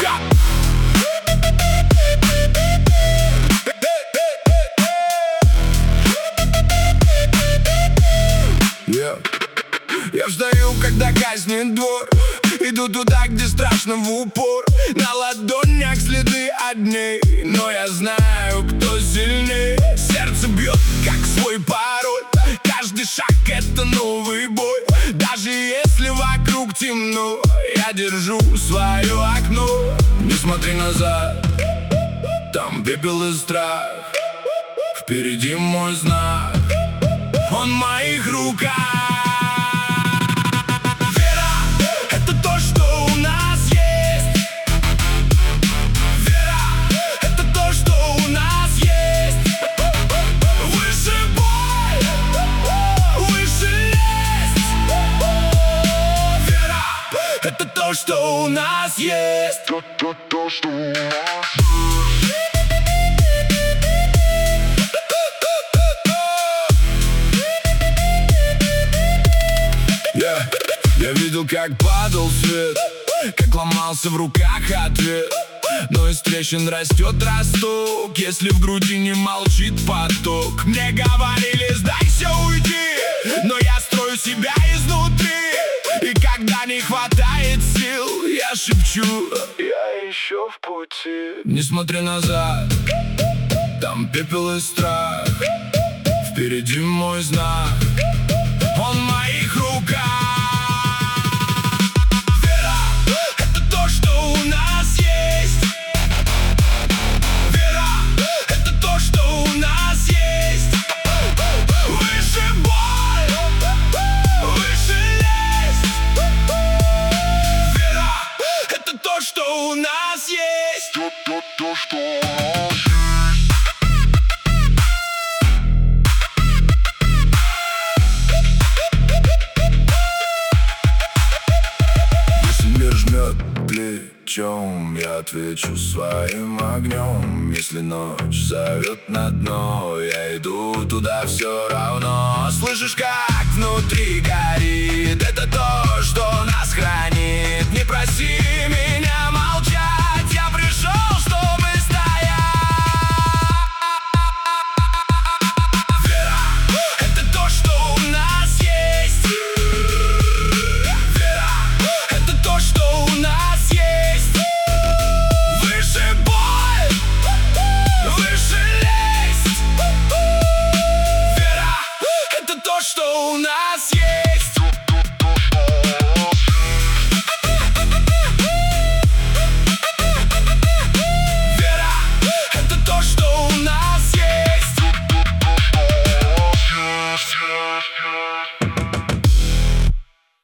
Я встаю, когда гаснет двор, иду туда, где страшно в упор. На ладонях следы от дней, но я знаю, кто сильней. Сердце бьет, как свой пароль. Каждый шаг — это новый бой. Даже если вокруг темно, я держу свое окно. Не смотри назад, там пепел и страх. Впереди мой знак, он в моих руках. Это то, что у нас есть. То, что у нас. Я видел, как падал свет, как ломался в руках ответ. Но из трещин растет росток, если в груди не молчит поток. Мне говорили, сдайся, уйди, но я строю себя изнутри. И когда не хватает сил, я шепчу: я еще в пути. Не смотри назад, там пепел и страх. Впереди мой знак, он в моих руках. Вера — это то, что у нас есть. Вера — это то, что у нас есть. Выше боль, выше лезть. Вера — это то, что у нас есть. То, что у нас есть. Плечом я отвечу своим огнем. Если ночь зовет на дно, я иду туда все равно. Слышишь, как внутри горит? Это то, что нас хранит. Не проси меня молчать, я пришел, чтобы стоять. Вера — это то, что у нас есть. Вера — это то, что у нас. Что у нас